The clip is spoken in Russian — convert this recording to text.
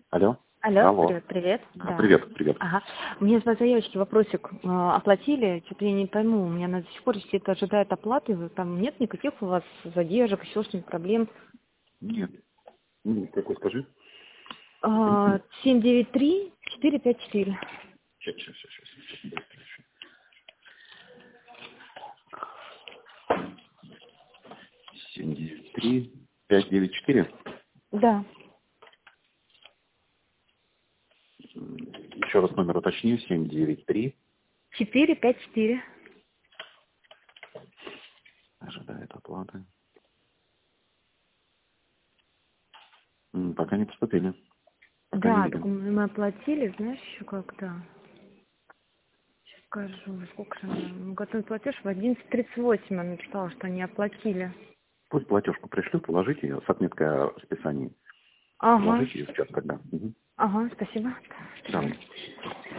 Алло. Алло, Алло. привет, привет. Да. Привет, привет. Ага. Мне по заявочке вопросик оплатили, что-то я не пойму, у меня до сих пор это ожидает оплаты, там нет никаких у вас задержек, еще что-нибудь, проблем. Нет. Какой скажи? 793-454. Сейчас. 793-594. Да. Еще раз номер уточню. 793. 454. Ожидает оплаты. Пока не поступили. Пока не Да, видим. так мы оплатили, знаешь, еще как-то. Сейчас скажу, сколько же она. Готовый платеж в 11:38 она написала, что они оплатили. Пусть платежку пришлют, положите ее с отметкой о списании. Ага. Положите ее в чат тогда. Ага, спасибо. Давай.